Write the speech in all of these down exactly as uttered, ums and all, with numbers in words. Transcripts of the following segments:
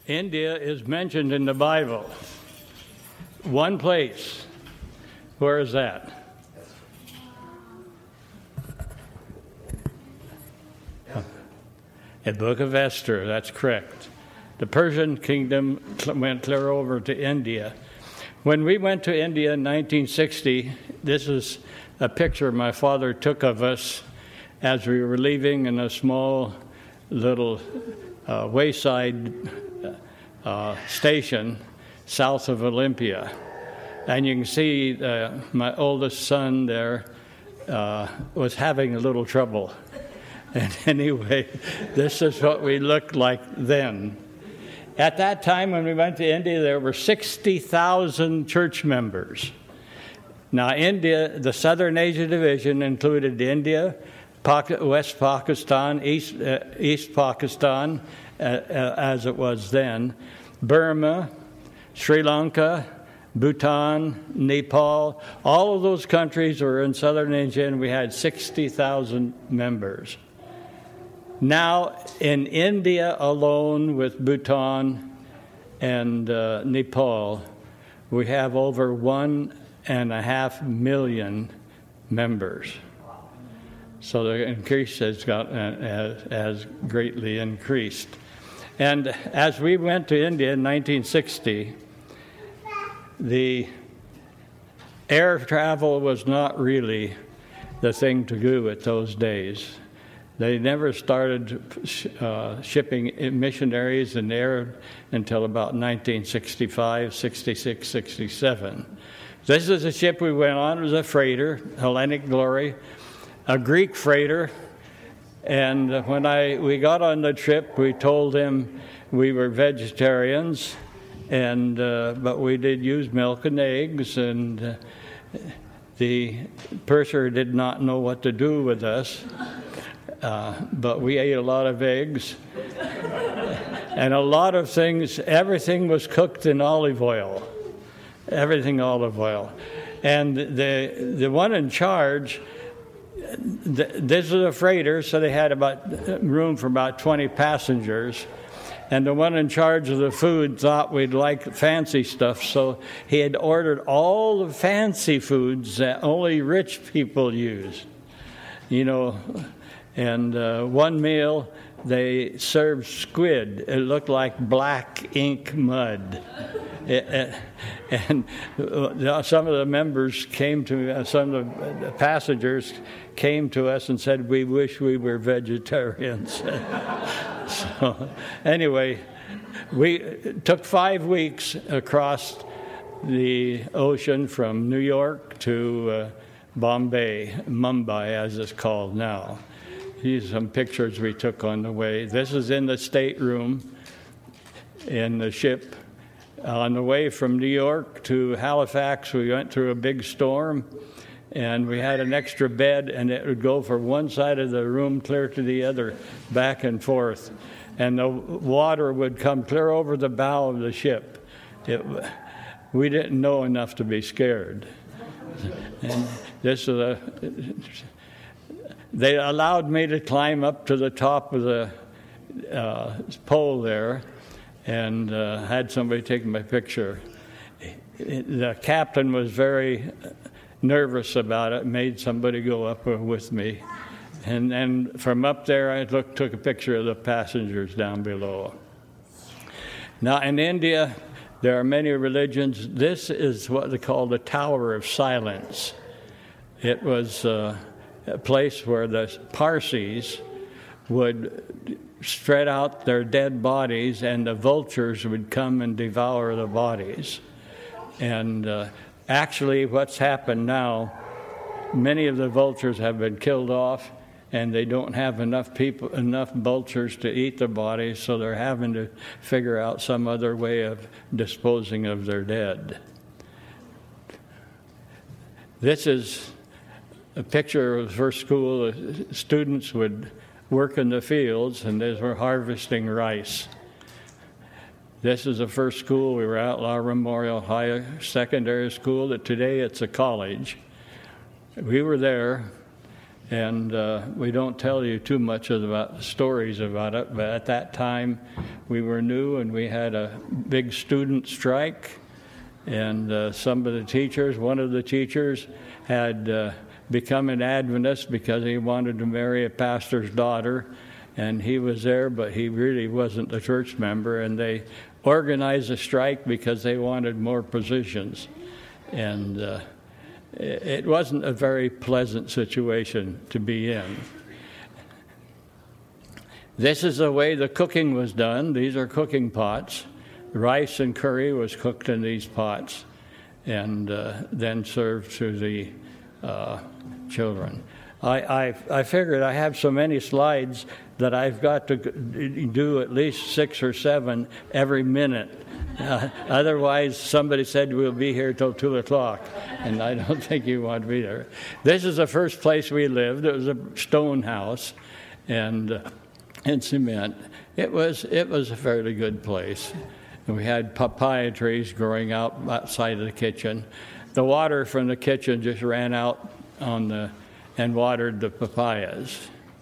India is mentioned in the Bible. One place. Where is that? The Book of Esther, that's correct. The Persian kingdom went clear over to India. When we went to India in nineteen sixty, this is a picture my father took of us as we were leaving in a small little uh, wayside uh, station south of Olympia. And you can see uh, my oldest son there uh, was having a little trouble. And anyway, this is what we looked like then. At that time, when we went to India, there were sixty thousand church members. Now, India, the Southern Asia Division included India, West Pakistan, East, uh, East Pakistan, uh, uh, as it was then, Burma, Sri Lanka, Bhutan, Nepal. All of those countries were in Southern Asia, and we had sixty thousand members. Now, in India alone, with Bhutan and uh, Nepal, we have over one and a half million members. So the increase has got uh, has, has greatly increased. And as we went to India in nineteen sixty, the air travel was not really the thing to do at those days. They never started uh, shipping missionaries in the air until about nineteen sixty-five, sixty-six, sixty-seven. This is a ship we went on. It was a freighter, Hellenic Glory, a Greek freighter. And when I we got on the trip, we told them we were vegetarians, and uh, but we did use milk and eggs, and uh, the purser did not know what to do with us. Uh, but we ate a lot of eggs and a lot of things. Everything was cooked in olive oil, everything olive oil. And the the one in charge, the, this was a freighter, so they had about room for about twenty passengers. And the one in charge of the food thought we'd like fancy stuff, so he had ordered all the fancy foods that only rich people use. You know. And uh, one meal, they served squid. It looked like black ink mud. It, it, and uh, some of the members came to me, uh, some of the passengers came to us and said, "We wish we were vegetarians." So anyway, we took five weeks across the ocean from New York to uh, Bombay, Mumbai as it's called now. These are some pictures we took on the way. This is in the stateroom in the ship. On the way from New York to Halifax, we went through a big storm, and we had an extra bed, and it would go from one side of the room clear to the other, back and forth. And the water would come clear over the bow of the ship. It, we didn't know enough to be scared. And this is a... They allowed me to climb up to the top of the uh, pole there, and uh, had somebody take my picture. The captain was very nervous about it, made somebody go up with me. And then from up there, I looked, took a picture of the passengers down below. Now, in India, there are many religions. This is what they call the Tower of Silence. It was... Uh, a place where the Parsis would spread out their dead bodies, and the vultures would come and devour the bodies. And uh, actually what's happened now, many of the vultures have been killed off, and they don't have enough people, enough vultures to eat the bodies, so they're having to figure out some other way of disposing of their dead. This is a picture of the first school. The students would work in the fields, and they were harvesting rice. This is the first school. We were at Outlaw Memorial High Secondary School. That today it's a college. We were there, And uh, we don't tell you too much about stories about it, but at that time we were new and we had a big student strike. And uh, some of the teachers, one of the teachers had uh, become an Adventist because he wanted to marry a pastor's daughter. And he was there, but he really wasn't a church member. And they organized a strike because they wanted more positions. And uh, it wasn't a very pleasant situation to be in. This is the way the cooking was done. These are cooking pots. Rice and curry was cooked in these pots and uh, then served to the uh, children. I, I, I figured I have so many slides that I've got to do at least six or seven every minute. Uh, otherwise, somebody said we'll be here till two o'clock, and I don't think you want to be there. This is the first place we lived. It was a stone house, and uh, and cement. It was it was a fairly good place. And we had papaya trees growing out outside of the kitchen. The water from the kitchen just ran out on the and watered the papayas.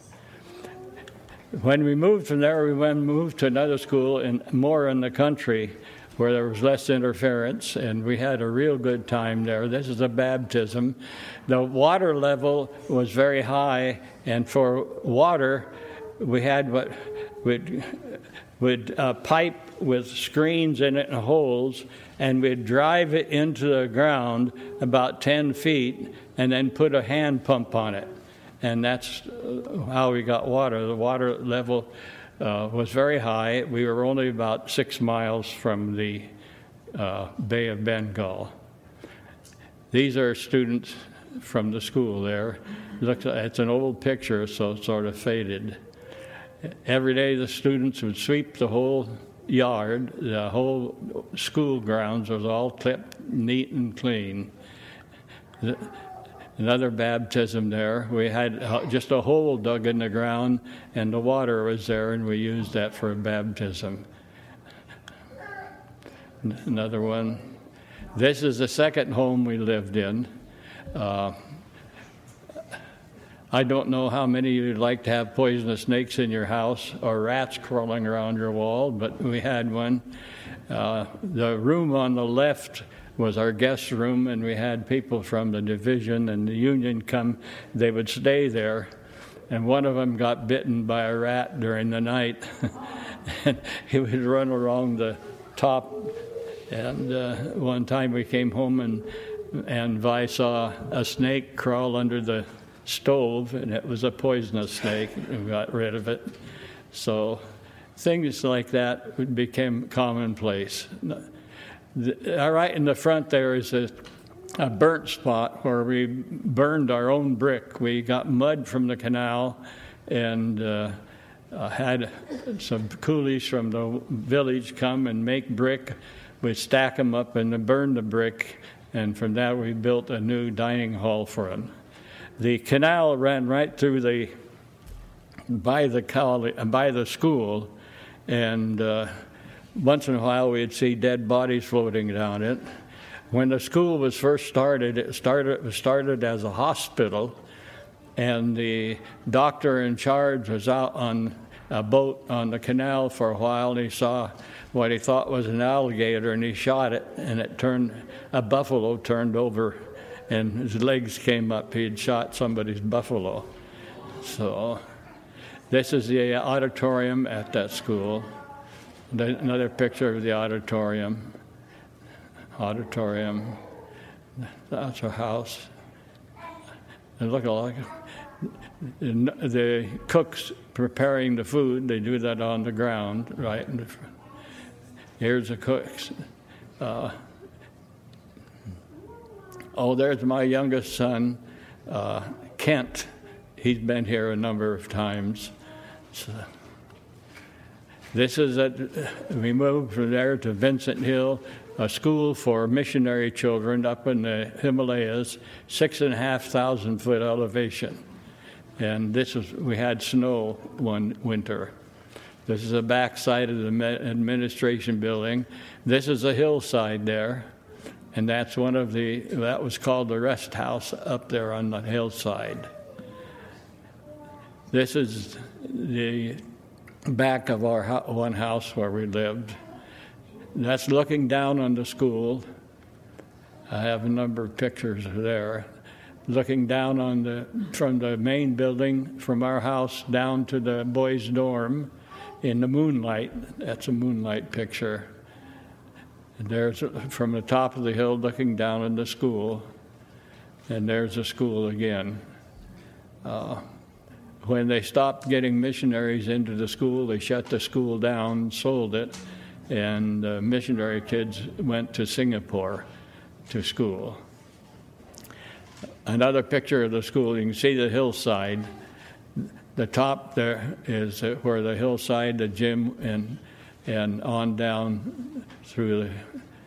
When we moved from there, we went moved to another school in more in the country, where there was less interference, and we had a real good time there. This is a baptism. The water level was very high, and for water, we had what would would uh, pipe with screens in it and holes, and we'd drive it into the ground about ten feet, and then put a hand pump on it, and that's how we got water. The water level Uh, was very high. We were only about six miles from the uh, Bay of Bengal. These are students from the school there. Looks, it's an old picture, so it's sort of faded. Every day the students would sweep the whole yard. The whole school grounds was all clipped neat and clean. The, Another baptism there. We had just a hole dug in the ground, and the water was there, and we used that for a baptism. Another one. This is the second home we lived in. Uh, I don't know how many of you'd like to have poisonous snakes in your house or rats crawling around your wall, but we had one. Uh, the room on the left was our guest room, and we had people from the division and the union come. They would stay there, and one of them got bitten by a rat during the night. And he would run along the top, and uh, one time we came home, and and Vi saw a snake crawl under the stove, and it was a poisonous snake, and we got rid of it. So things like that became commonplace. The, right in the front there is a, a burnt spot where we burned our own brick. We got mud from the canal and uh, uh, had some coolies from the village come and make brick. We'd stack them up and then burn the brick, and from that we built a new dining hall for them. The canal ran right through the by the college, by the school, and uh, once in a while we'd see dead bodies floating down it. When the school was first started, it started, it was started as a hospital, and the doctor in charge was out on a boat on the canal for a while, and he saw what he thought was an alligator, and he shot it, and it turned, a buffalo turned over, and his legs came up. He had shot somebody's buffalo. So this is the auditorium at that school. Another picture of the auditorium. Auditorium. That's our house. And look like the cooks preparing the food. They do that on the ground, right? In the front. Here's the cooks. Uh, oh, there's my youngest son, uh, Kent. He's been here a number of times. So, this is at, we moved from there to Vincent Hill, a school for missionary children up in the Himalayas, six and a half thousand foot elevation. And this is, we had snow one winter. This is the back side of the administration building. This is a hillside there, and that's one of the, that was called the rest house up there on the hillside. This is the back of our ho- one house where we lived. That's looking down on the school. I have a number of pictures there. Looking down on the from the main building, from our house down to the boys' dorm in the moonlight. That's a moonlight picture. And there's from the top of the hill looking down on the school. And there's the school again. Uh, when they stopped getting missionaries into the school, they shut the school down, sold it, and uh, missionary kids went to Singapore to school. Another picture of the school, you can see the hillside. The top there is where the hillside, the gym, and and on down through the,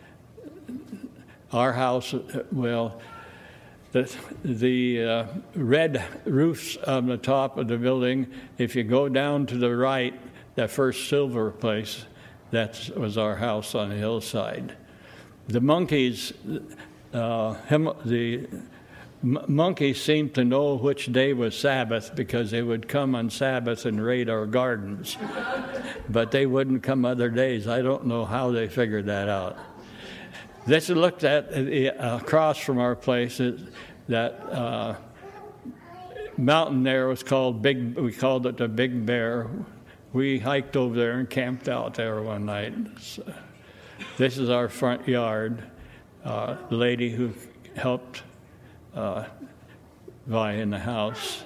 our house. Well, the, the uh, red roofs on the top of the building, if you go down to the right, that first silver place, that was our house on the hillside. The monkeys, uh, him, the m- monkeys seemed to know which day was Sabbath because they would come on Sabbath and raid our gardens. But they wouldn't come other days. I don't know how they figured that out. This is looked at uh, across from our place. That uh, mountain there was called Big. We called it the Big Bear. We hiked over there and camped out there one night. So, this is our front yard. Uh, the lady who helped uh, buy in the house.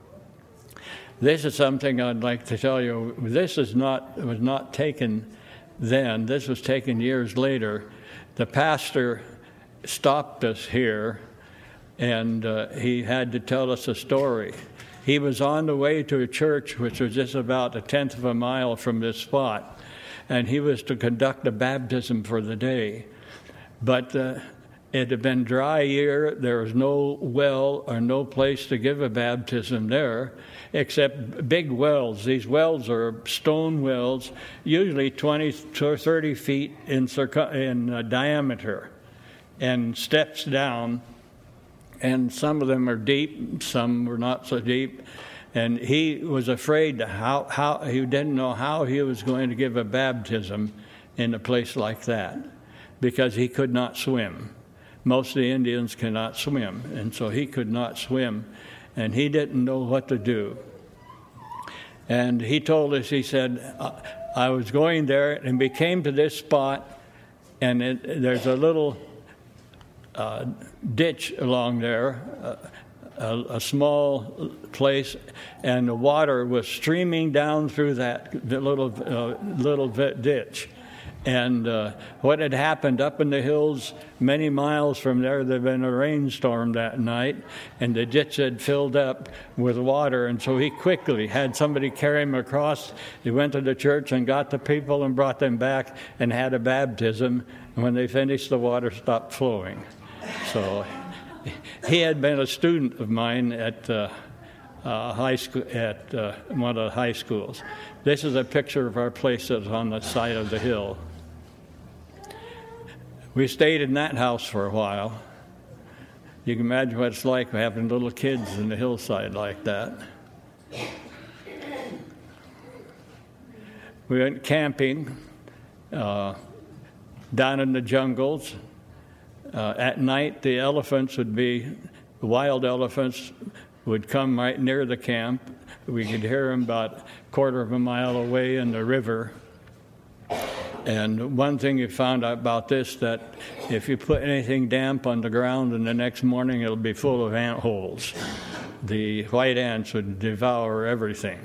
This is something I'd like to tell you. This is not was not taken then. This was taken years later. The pastor stopped us here, and uh, he had to tell us a story. He was on the way to a church which was just about a tenth of a mile from this spot, and he was to conduct a baptism for the day. But uh, it had been dry year. There was no well or no place to give a baptism there except big wells. These wells are stone wells, usually twenty to thirty feet in, circum- in uh, diameter, and steps down. And some of them are deep, some were not so deep. And he was afraid how, how he didn't know how he was going to give a baptism in a place like that because he could not swim. Most of the Indians cannot swim, and so he could not swim, and he didn't know what to do. And he told us, he said, I was going there, and we came to this spot, and it, there's a little uh, ditch along there, uh, a, a small place, and the water was streaming down through that little uh, little ditch. And uh, what had happened up in the hills many miles from there, there had been a rainstorm that night, and the ditch had filled up with water, and so he quickly had somebody carry him across. He went to the church and got the people and brought them back and had a baptism, and when they finished, the water stopped flowing. So he had been a student of mine at uh, uh, high school, at uh, one of the high schools. This is a picture of our place that's on the side of the hill. We stayed in that house for a while. You can imagine what it's like having little kids in the hillside like that. We went camping uh, down in the jungles. Uh, at night, the elephants would be, the wild elephants would come right near the camp. We could hear them about a quarter of a mile away in the river. And one thing you found out about this, that if you put anything damp on the ground and the next morning it'll be full of ant holes. The white ants would devour everything.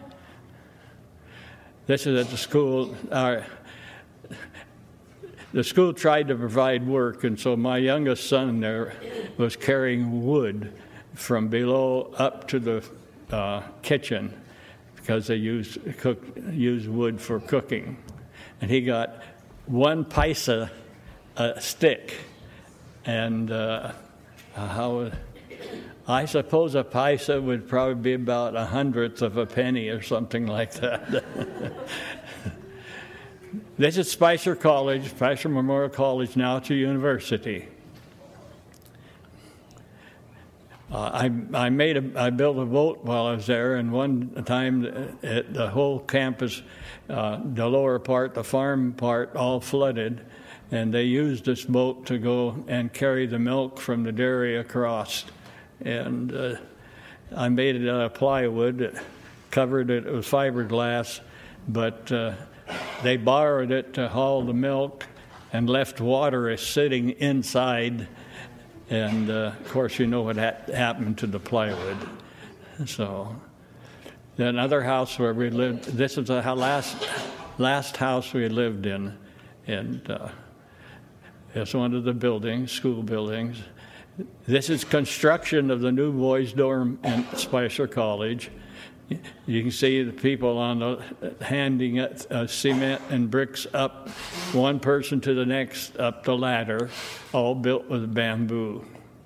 This is at the school. Our, the school tried to provide work, and so my youngest son there was carrying wood from below up to the uh, kitchen because they used, cook, used wood for cooking. And he got one paisa a stick, and uh, how I suppose a paisa would probably be about a hundredth of a penny or something like that. This is Spicer College, Spicer Memorial College, now to university. Uh, I I made a I built a boat while I was there, and one time it, the whole campus, uh, the lower part, the farm part, all flooded, and they used this boat to go and carry the milk from the dairy across. And uh, I made it out of plywood, covered it with fiberglass, but uh, they borrowed it to haul the milk and left water sitting inside. And, uh, of course, you know what ha- happened to the plywood. So, another house where we lived, this is the last, last house we lived in. And uh, it's one of the buildings, school buildings. This is construction of the new boys' dorm in Spicer College. You can see the people on the handing uh, cement and bricks up, one person to the next, up the ladder, all built with bamboo.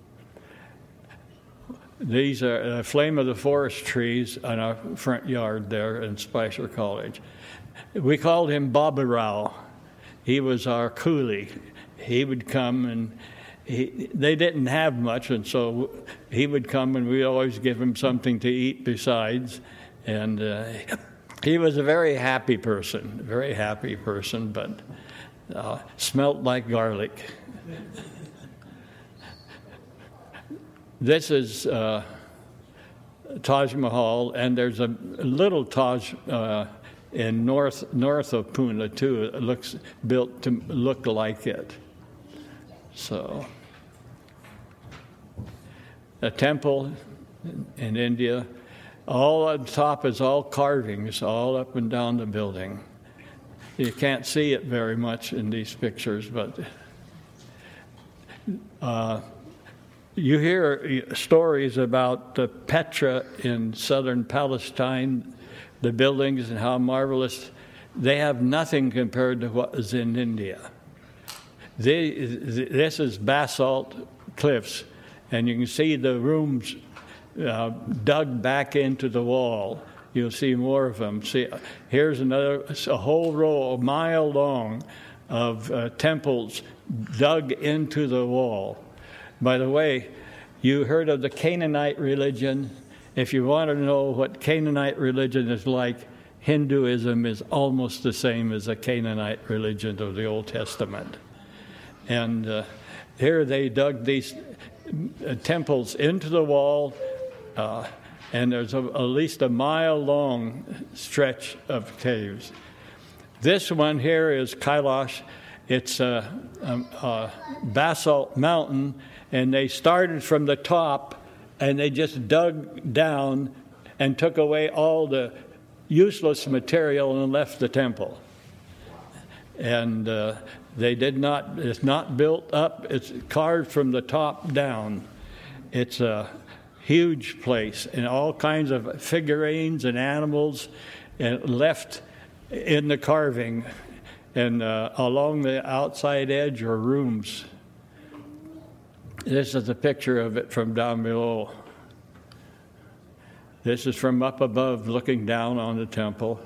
These are the flame of the forest trees on our front yard there in Spicer College. We called him Baba Rao. He was our coolie. He would come and he, they didn't have much, and so he would come and we'd always give him something to eat besides. And uh, he was a very happy person, very happy person, but uh, smelt like garlic. This is uh, Taj Mahal, and there's a little Taj uh, in north north of Pune too. It looks built to look like it. So, a temple in India. All on top is all carvings, all up and down the building. You can't see it very much in these pictures, but uh, you hear stories about uh, Petra in southern Palestine, the buildings and how marvelous. They have nothing compared to what is in India. They, this is basalt cliffs, and you can see the rooms Uh, dug back into the wall. You'll see more of them. See, here's another, a whole row, a mile long, of uh, temples dug into the wall. By the way, you heard of the Canaanite religion. If you want to know what Canaanite religion is like, Hinduism is almost the same as the Canaanite religion of the Old Testament. And uh, here they dug these uh, temples into the wall. Uh, and there's a, at least a mile-long stretch of caves. This one here is Kailash. It's a, a, a basalt mountain, and they started from the top, and they just dug down and took away all the useless material and left the temple. And uh, they did not, it's not built up, it's carved from the top down. It's a huge place, and all kinds of figurines and animals and left in the carving, and uh, along the outside edge are rooms. This is a picture of it from down below. This is from up above looking down on the temple.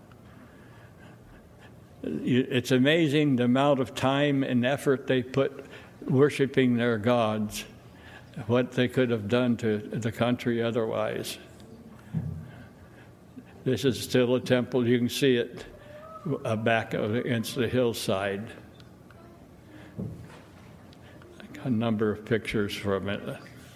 It's amazing the amount of time and effort they put worshiping their gods, what they could have done to the country otherwise. This is still a temple. You can see it back against the hillside. A number of pictures from it.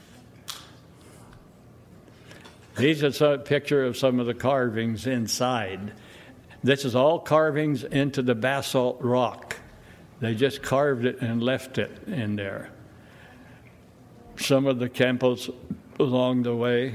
These are some picture of some of the carvings inside. This is all carvings into the basalt rock. They just carved it and left it in there. Some of the temples along the way.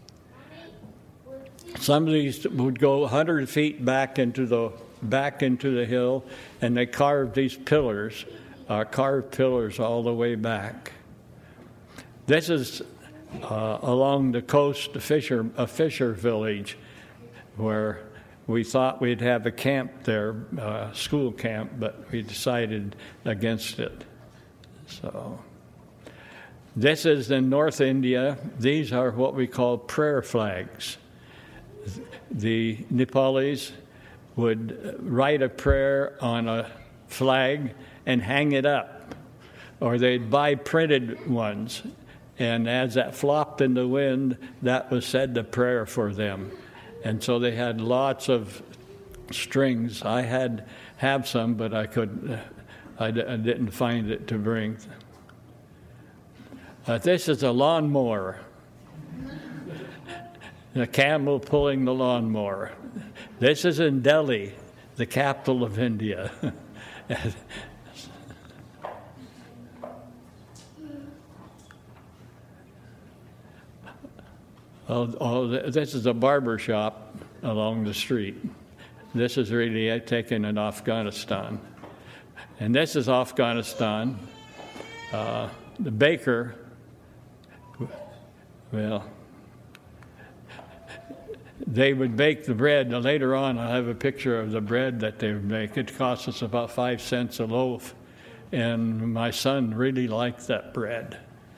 Some of these would go one hundred feet back into the back into the hill, and they carved these pillars, uh, carved pillars all the way back. This is uh, along the coast, a fisher, a fisher village, where we thought we'd have a camp there, uh, school camp, but we decided against it. So. This is in North India. These are what we call prayer flags. The Nepalis would write a prayer on a flag and hang it up, or they'd buy printed ones And as that flopped in the wind, that was said the prayer for them. And so they had lots of strings. I had have some, but I could, I, d- I didn't find it to bring. Uh, this is a lawnmower. A camel pulling the lawnmower. This is in Delhi, the capital of India. oh, oh, this is a barber shop along the street. This is really taken in Afghanistan. And this is Afghanistan. Uh, the baker, well, they would bake the bread. Now, later on, I'll have a picture of the bread that they would make. It cost us about five cents a loaf. And my son really liked that bread.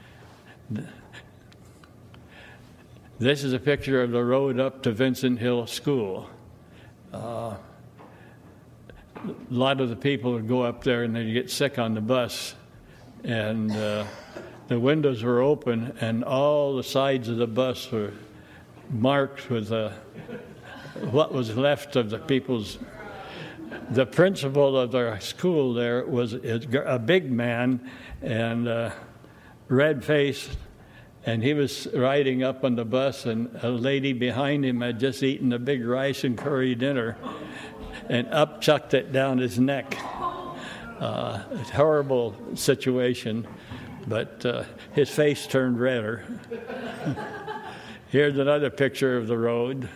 This is a picture of the road up to Vincent Hill School. Uh, a lot of the people would go up there and they'd get sick on the bus. And uh, the windows were open, and all the sides of the bus were marked with uh, what was left of the people's. The principal of our school there was a big man and uh, red-faced, and he was riding up on the bus, and a lady behind him had just eaten a big rice and curry dinner and up chucked it down his neck. Uh, a horrible situation, but uh, his face turned redder. Here's another picture of the road.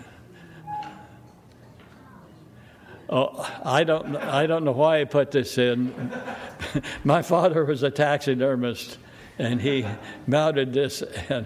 Oh, I don't, I don't know why I put this in. My father was a taxidermist, and he mounted this, and,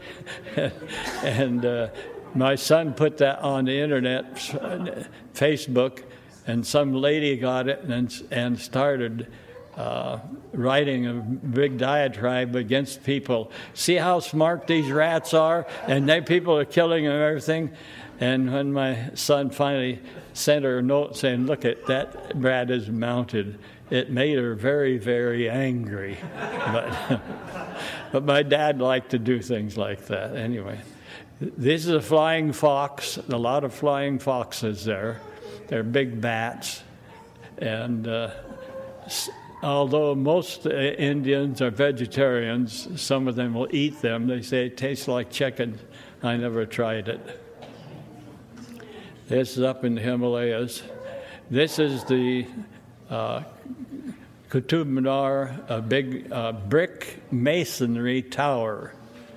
and uh, my son put that on the internet, Facebook, and some lady got it and, and started uh, writing a big diatribe against people. See how smart these rats are? And they, people are killing them and everything. And when my son finally sent her a note saying, look, at that rat is mounted, it made her very, very angry. But, but my dad liked to do things like that. Anyway, this is a flying fox, a lot of flying foxes there. They're big bats. And uh, although most Indians are vegetarians, some of them will eat them. They say it tastes like chicken. I never tried it. This is up in the Himalayas. This is the uh, Qutub Minar, a big uh, brick masonry tower.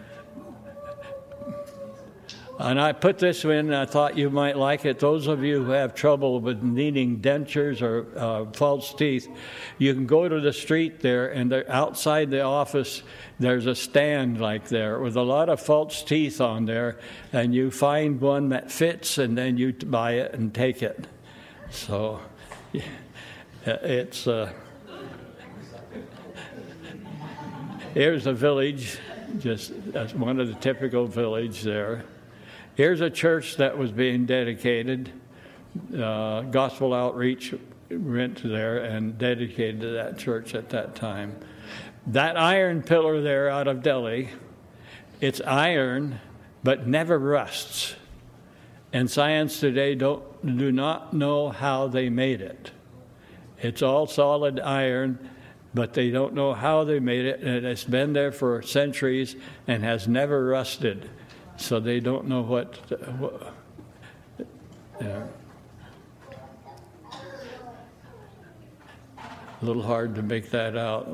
And I put this in, and I thought you might like it. Those of you who have trouble with needing dentures or uh, false teeth, you can go to the street there, and outside the office, there's a stand like there with a lot of false teeth on there, and you find one that fits, and then you buy it and take it. So it's uh, here's a village, just as one of the typical village there. Here's a church that was being dedicated. Uh, Gospel Outreach went there and dedicated to that church at that time. That iron pillar there out of Delhi, it's iron, but never rusts. And science today don't, do not know how they made it. It's all solid iron, but they don't know how they made it, and it's been there for centuries and has never rusted. So they don't know what, what yeah. A little hard to make that out.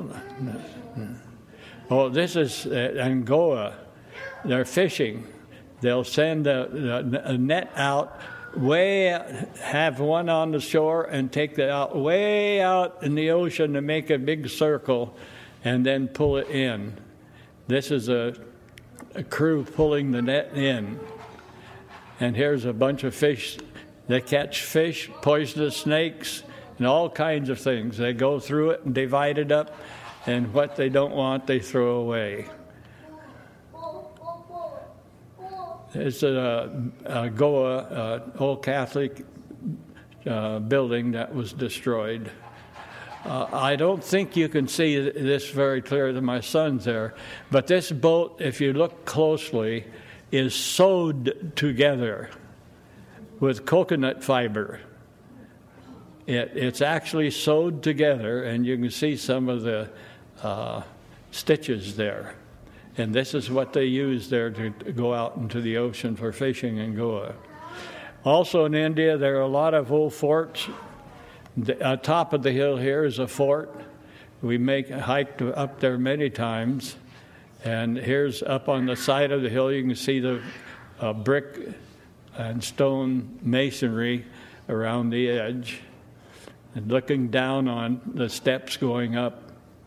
Oh, this is Angola. They're fishing. They'll send a, a net out, way out, have one on the shore and take it out way out in the ocean to make a big circle and then pull it in. This is a a crew pulling the net in. And here's a bunch of fish. They catch fish, poisonous snakes, and all kinds of things. They go through it and divide it up, and what they don't want, they throw away. It's a, a Goa, uh, old Catholic uh, building that was destroyed. Uh, I don't think you can see this very clear that my son's there, but this boat, if you look closely, is sewed together with coconut fiber. It, it's actually sewed together, and you can see some of the uh, stitches there. And this is what they use there to go out into the ocean for fishing in Goa. Also in India, there are a lot of old forts. The uh, top of the hill here is a fort. We make hiked up there many times. And here's up on the side of the hill, you can see the uh, brick and stone masonry around the edge. And looking down on the steps going up.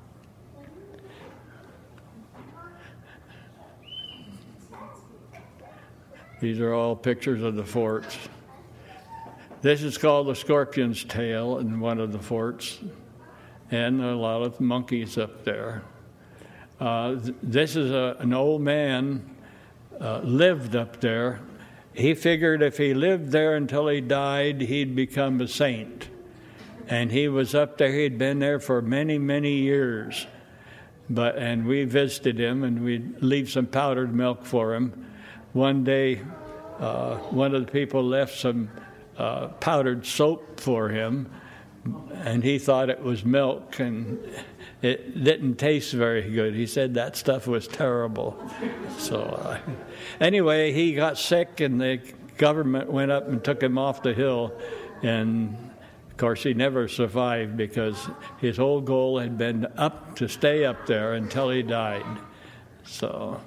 These are all pictures of the forts. This is called the Scorpion's Tail in one of the forts, and a lot of monkeys up there. Uh, th- this is a, an old man uh, lived up there. He figured if he lived there until he died, he'd become a saint. And he was up there. He'd been there for many, many years. But and we visited him, and we'd leave some powdered milk for him. One day, uh, one of the people left some uh, powdered soap for him, and he thought it was milk, and it didn't taste very good. He said that stuff was terrible. So uh, anyway, he got sick, and the government went up and took him off the hill, and of course he never survived because his whole goal had been up to stay up there until he died. So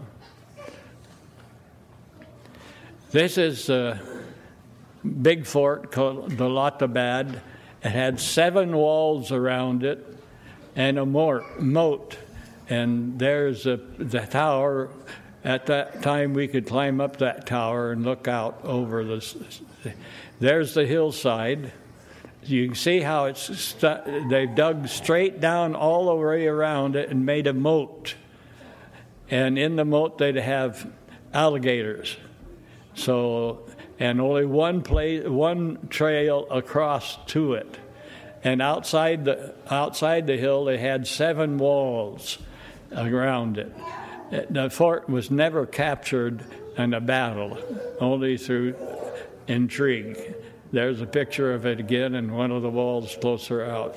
this is a big fort called Daulatabad. It had seven walls around it and a moat. And there's a, the tower. At that time, we could climb up that tower and look out over this. There's the hillside. You can see how it's stu- they've dug straight down all the way around it and made a moat. And in the moat, they'd have alligators. So, and only one place, one trail across to it. And outside the outside the hill, they had seven walls around it. The fort was never captured in a battle, only through intrigue. There's a picture of it again, and one of the walls closer out.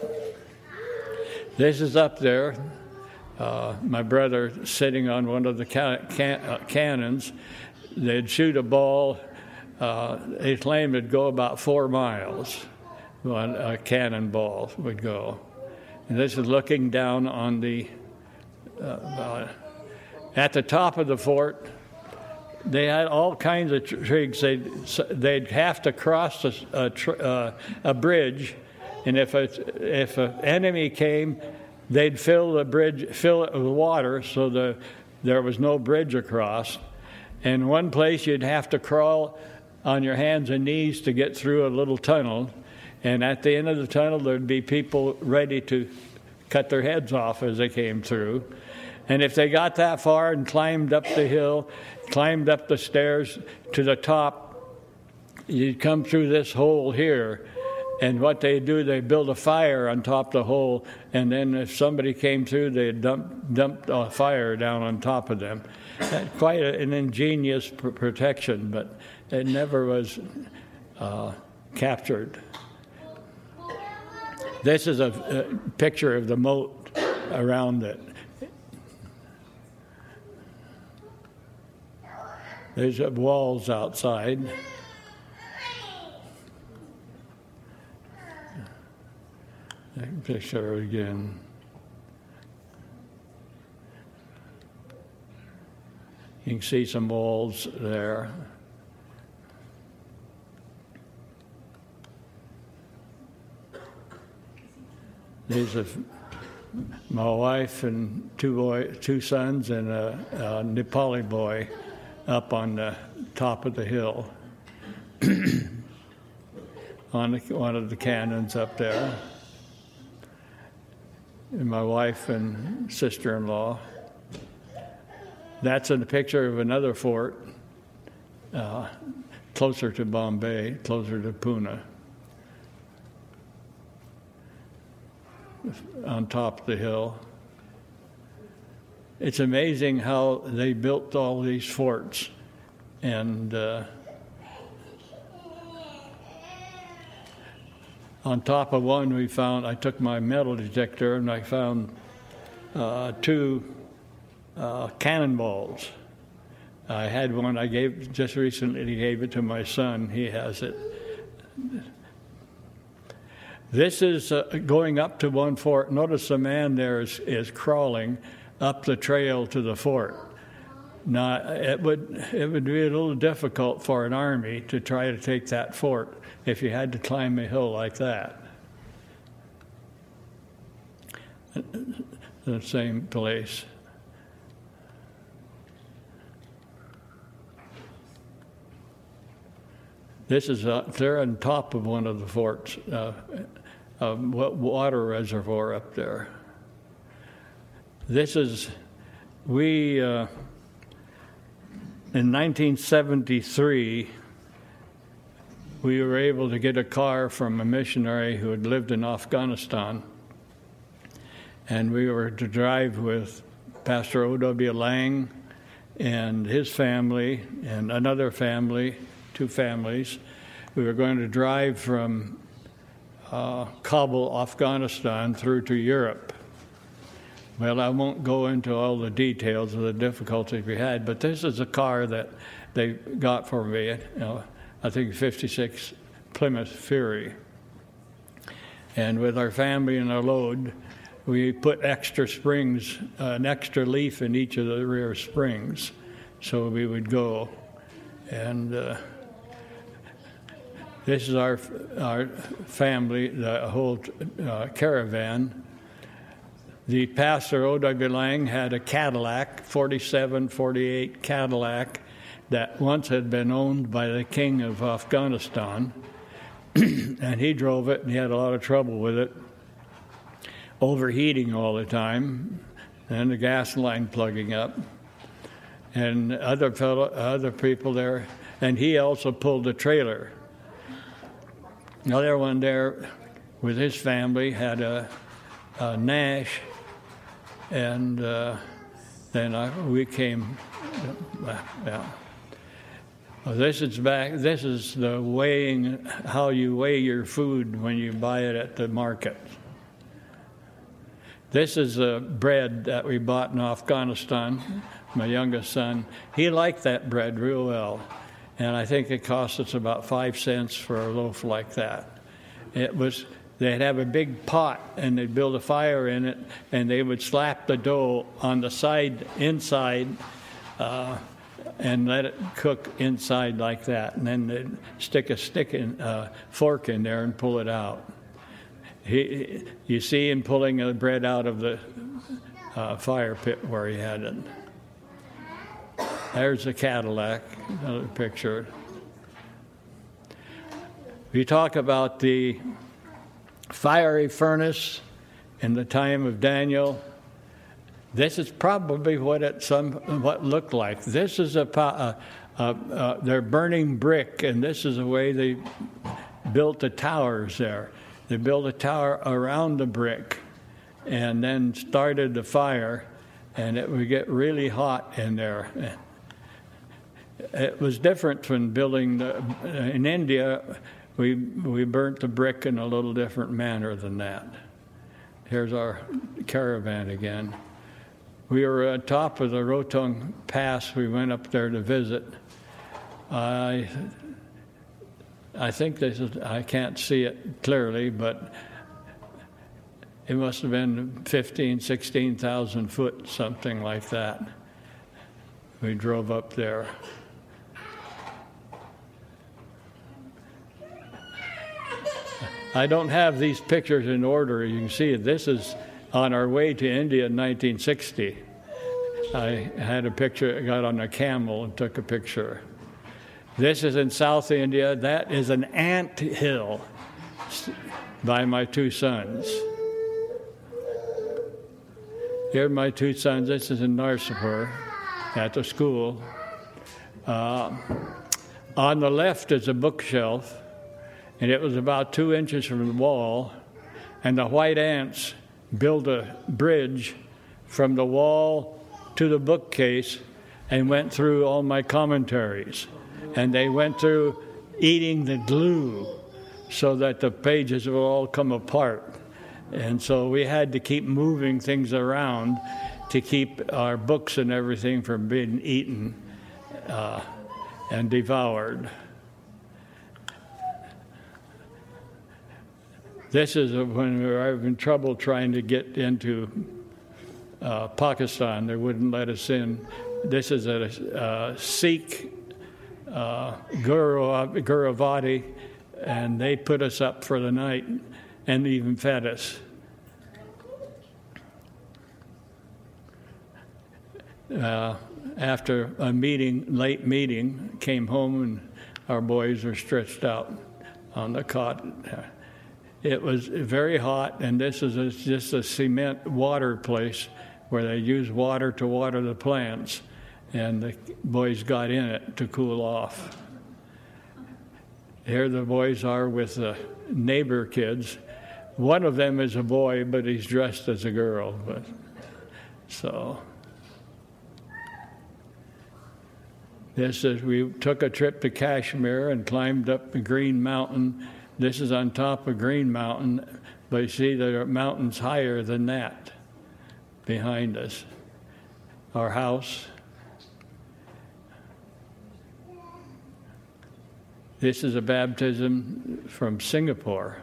This is up there. Uh, my brother sitting on one of the can- can- uh, cannons. They'd shoot a ball. Uh, they claimed it'd go about four miles. One, a cannonball would go. And this is looking down on the, uh, uh, at the top of the fort. They had all kinds of tricks. They'd, they'd have to cross a, a, tr- uh, a bridge, and if a, if an enemy came, they'd fill the bridge, fill it with water, so the there was no bridge across. And one place you'd have to crawl on your hands and knees to get through a little tunnel. And at the end of the tunnel, there'd be people ready to cut their heads off as they came through. And if they got that far and climbed up the hill, climbed up the stairs to the top, you'd come through this hole here. And what they do, they build a fire on top of the hole. And then if somebody came through, they'd dump, dump a fire down on top of them. Quite a, an ingenious pr- protection, but it never was uh, captured. This is a, a picture of the moat around it. There's walls outside. Picture again. You can see some walls there. These are my wife and two boy, two sons and a, a Nepali boy up on the top of the hill on the, one of the cannons up there. And my wife and sister-in-law. That's a picture of another fort uh, closer to Bombay, closer to Pune. on top of the hill. It's amazing how they built all these forts. And uh, on top of one, we found, I took my metal detector and I found uh, two uh, cannonballs. I had one, I gave, just recently gave it to my son. He has it. This is uh, going up to one fort. Notice the man there is, is crawling up the trail to the fort. Now, it would it would be a little difficult for an army to try to take that fort if you had to climb a hill like that. The same place. This is uh, they're on top of one of the forts, uh, a water reservoir up there. This is we. Uh, In nineteen seventy-three, we were able to get a car from a missionary who had lived in Afghanistan, and we were to drive with Pastor O W Lang and his family and another family, two families. We were going to drive from uh, Kabul, Afghanistan, through to Europe. Well, I won't go into all the details of the difficulties we had, but this is a car that they got for me, you know, I think fifty-six Plymouth Fury. And with our family and our load, we put extra springs, uh, an extra leaf in each of the rear springs, so we would go. And uh, this is our our family, the whole uh, caravan. The pastor, O W Lang, had a Cadillac, forty-seven, forty-eight Cadillac, that once had been owned by the king of Afghanistan. And he drove it, and he had a lot of trouble with it, overheating all the time, and the gas line plugging up. And other fellow, other people there, and he also pulled the trailer. Another one there with his family had a, a Nash. And uh, then I, we came. Uh, yeah. Well, this is back. This is the weighing, how you weigh your food when you buy it at the market. This is the bread that we bought in Afghanistan. My youngest son, he liked that bread real well, and I think it cost us about five cents for a loaf like that. It was. They'd have a big pot, and they'd build a fire in it, and they would slap the dough on the side, inside, uh, and let it cook inside like that. And then they'd stick a stick in, uh, fork in there and pull it out. He, you see him pulling the bread out of the uh, fire pit where he had it. There's a Cadillac, another picture. We talk about the fiery furnace in the time of Daniel. This is probably what it some what looked like. This is a, a, a, a they're burning brick, and this is the way they built the towers there. They built a tower around the brick, and then started the fire, and it would get really hot in there. It was different from building the, in India. We we burnt the brick in a little different manner than that. Here's our caravan again. We were at the top of the Rotung Pass. We went up there to visit. I I think this is, I can't see it clearly, but it must have been fifteen, sixteen thousand foot, something like that. We drove up there. I don't have these pictures in order. You can see this is on our way to India in nineteen sixty. I had a picture, I got on a camel and took a picture. This is in South India. That is an ant hill by my two sons. Here are my two sons. This is in Narsapur at the school. Uh, on the left is a bookshelf, and it was about two inches from the wall, and the white ants built a bridge from the wall to the bookcase and went through all my commentaries. And they went through eating the glue so that the pages would all come apart. And so we had to keep moving things around to keep our books and everything from being eaten uh, and devoured. This is when we were having trouble trying to get into uh, Pakistan. They wouldn't let us in. This is a uh, Sikh uh, Guru, Guruvati, and they put us up for the night and even fed us. Uh, after a meeting, late meeting, came home and our boys were stretched out on the cot. It was very hot, and this is a, just a cement water place where they use water to water the plants, and the boys got in it to cool off. Here the boys are with the neighbor kids. One of them is a boy, but he's dressed as a girl. But so this is, we took a trip to Kashmir and climbed up the Green Mountain. This is on top of Green Mountain, but you see there are mountains higher than that behind us. Our house. This is a baptism from Singapore.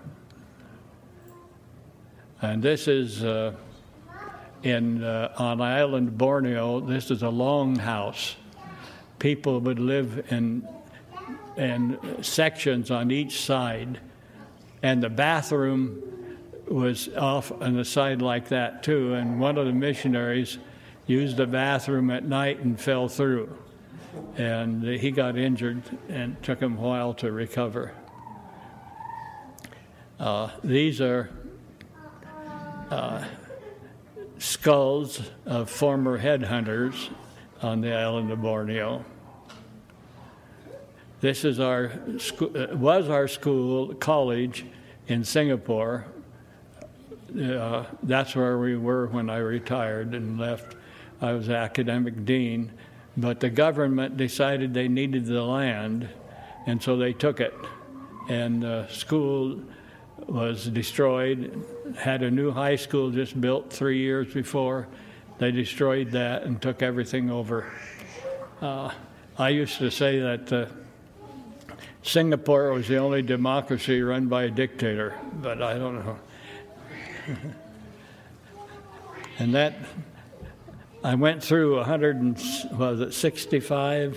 And this is uh, in uh, on island Borneo. This is a longhouse. People would live in and sections on each side, and the bathroom was off on the side like that too, and one of the missionaries used the bathroom at night and fell through, and he got injured and took him a while to recover. Uh, these are uh, skulls of former headhunters on the island of Borneo. This is our was our school, college in Singapore. Uh, that's where we were when I retired and left. I was academic dean, but the government decided they needed the land, and so they took it. And the school was destroyed. Had a new high school just built three years before. They destroyed that and took everything over. Uh, I used to say that uh, Singapore was the only democracy run by a dictator, but I don't know. And that, I went through one hundred, and, was it sixty-five?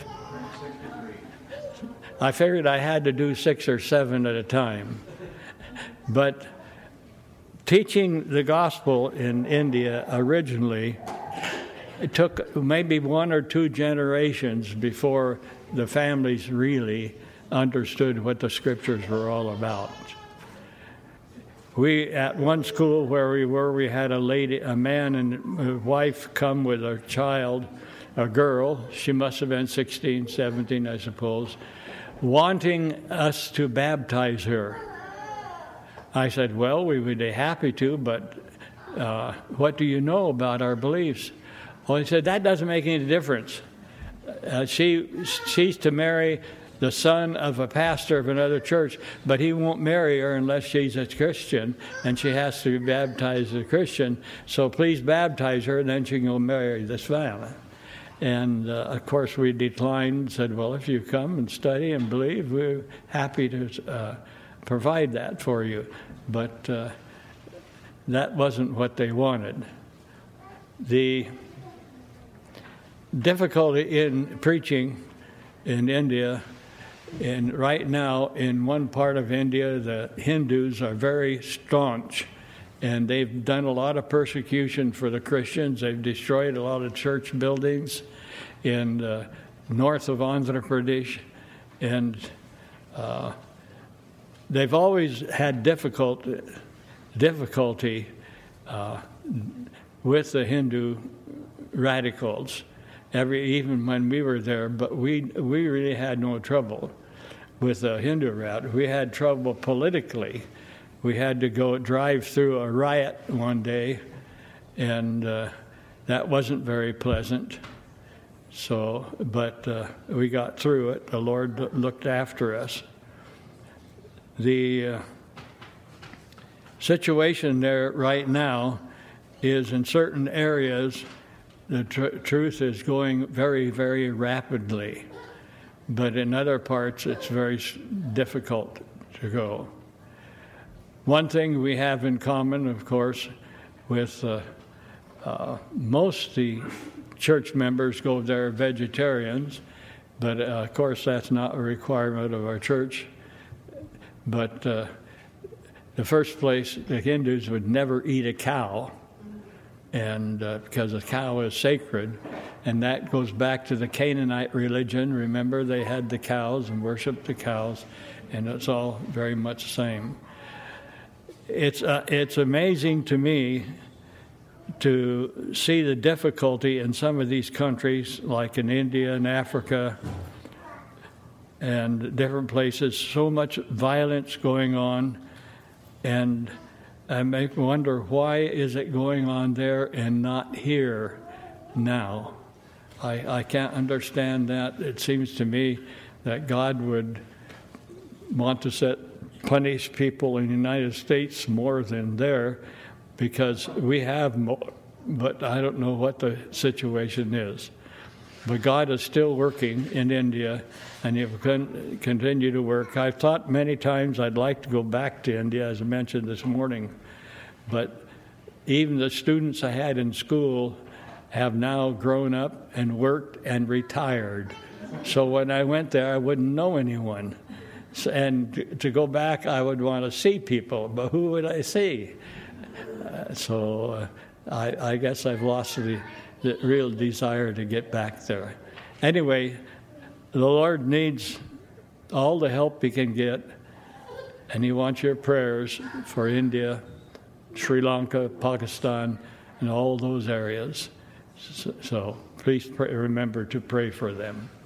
I figured I had to do six or seven at a time. But teaching the gospel in India originally, it took maybe one or two generations before the families really understood what the scriptures were all about. We, at one school where we were, we had a lady, a man and a wife come with a child, a girl. She must have been sixteen, seventeen, I suppose, wanting us to baptize her. I said, well, we would be happy to, but uh, what do you know about our beliefs? Well, he said, that doesn't make any difference. Uh, she, she's to marry the son of a pastor of another church, but he won't marry her unless she's a Christian, and she has to be baptized as a Christian. So please baptize her, and then she can go marry this family. And, uh, of course, we declined and said, well, if you come and study and believe, we're happy to uh, provide that for you. But uh, that wasn't what they wanted. The difficulty in preaching in India, and right now in one part of India, the Hindus are very staunch, and they've done a lot of persecution for the Christians. They've destroyed a lot of church buildings in uh, north of Andhra Pradesh, and uh, they've always had difficult, difficulty uh, with the Hindu radicals. Every, even when we were there, but we we really had no trouble with the Hindu route. We had trouble politically we had to go drive through a riot one day, and uh, that wasn't very pleasant. So, but uh, we got through it. The Lord looked after us. The uh, situation there right now is in certain areas, the tr- truth is going very, very rapidly. But in other parts, it's very difficult to go. One thing we have in common, of course, with uh, uh, most of the church members go there vegetarians, but uh, of course that's not a requirement of our church. But uh, the first place, the Hindus would never eat a cow, and uh, because a cow is sacred, and that goes back to the Canaanite religion. Remember, they had the cows and worshiped the cows, and it's all very much the same. It's uh, it's amazing to me to see the difficulty in some of these countries, like in India and Africa and different places, so much violence going on, and I make wonder, why is it going on there and not here now? I, I can't understand that. It seems to me that God would want to set punish people in the United States more than there, because we have more, but I don't know what the situation is. But God is still working in India, and He will con- continue to work. I've thought many times I'd like to go back to India, as I mentioned this morning, but even the students I had in school have now grown up and worked and retired. So when I went there, I wouldn't know anyone. And to go back, I would want to see people, but who would I see? Uh, so uh, I, I guess I've lost the, the real desire to get back there. Anyway, the Lord needs all the help He can get, and He wants your prayers for India, Sri Lanka, Pakistan, and all those areas. So, so please pray, remember to pray for them.